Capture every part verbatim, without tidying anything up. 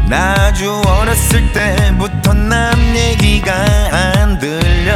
나 아주 어렸을 때부터 남 얘기가 안 들려.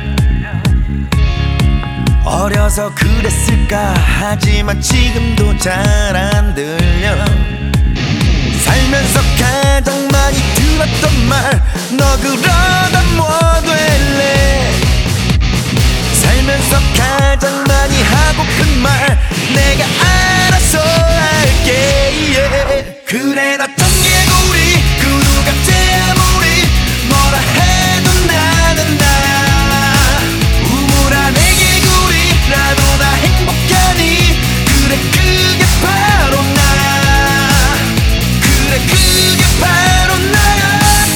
어려서 그랬을까 하지만 지금도 잘 안 들려. 살면서 가장 많이 들었던 말, 너 그러다 뭐 될래. 살면서 가장 많이 하고픈 말, 내가 알아서 할게. yeah. 그래 나 청개구리 그 누가 제 아무리 뭐라 해도 나는 나야. 우물안 애개구리라도 나 행복하니. 그래 그게 바로 나야. 그래 그게 바로 나야.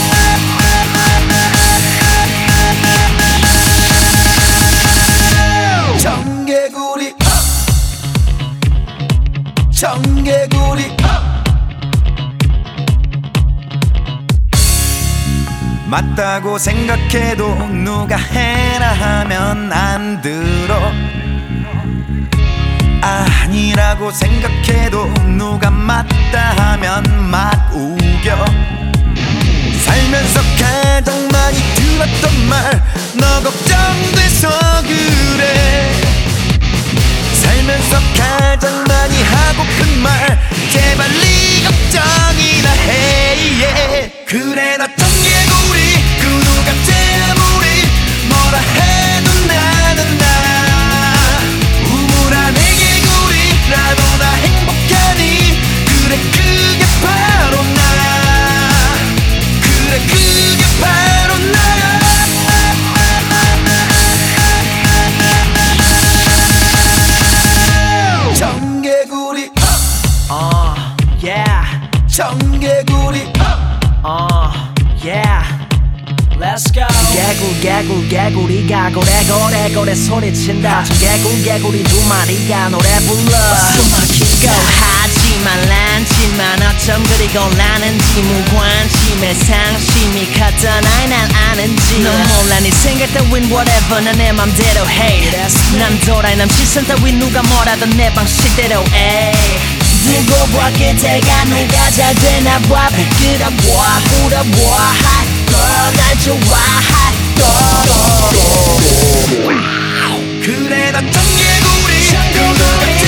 청개구리 청개구리 맞다고 생각해도 누가 해라 하면 안 들어. 아니라고 생각해도 누가 맞다 하면 막 우겨. 살면서 가장 많이 들었던 말, 너 걱정돼서 그래. 살면서 가장 많이 하고픈 말, 제발 네 걱정이나 해. yeah. 그래 나 청개구리 그 누가 제 아무리 뭐라 해도 나는 나야. 우물안 애개구리라도 나 행복하니. 그래 그게 바로 나야. 그래 그게 바로 나야. 청개구리 uh, yeah. 청개구리 uh, yeah. Let's go. 개굴 개굴 개구리가 고래고래 고래 소리친다. 개굴 개구리 두 마리가 노래 불러. 숨막히고 하지만 란지만 어쩜 그리 곤란한지 무관심에 상심이 컸던 아이 난 아는지. 넌 몰라 네 생각 따윈 whatever 난 내 맘대로 해. 난 도라이 남 시선 따윈 누가 뭐라던 내 방식대로 해. 두고 봐 그때가 누가 잘 되나 봐. 끌어봐 울어봐 hot girl 날 좋아 hot girl. 그래 난 청개구리 그 누가